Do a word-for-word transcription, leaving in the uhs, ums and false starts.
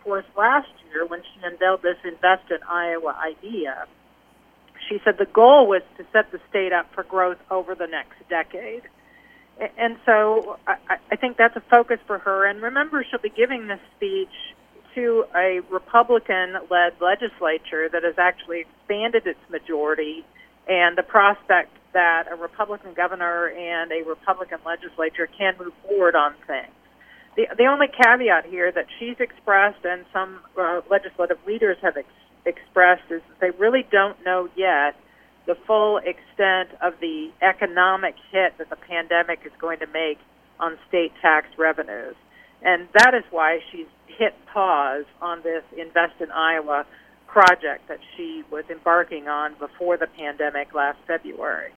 course, last year when she unveiled this Invest in Iowa idea, she said the goal was to set the state up for growth over the next decade. And so I, I think that's a focus for her. And remember, she'll be giving this speech to a Republican-led legislature that has actually expanded its majority, and the prospect that a Republican governor and a Republican legislature can move forward on things. The, the only caveat here that she's expressed and some uh, legislative leaders have ex- expressed is that they really don't know yet the full extent of the economic hit that the pandemic is going to make on state tax revenues. And that is why she's hit pause on this Invest in Iowa project that she was embarking on before the pandemic last February.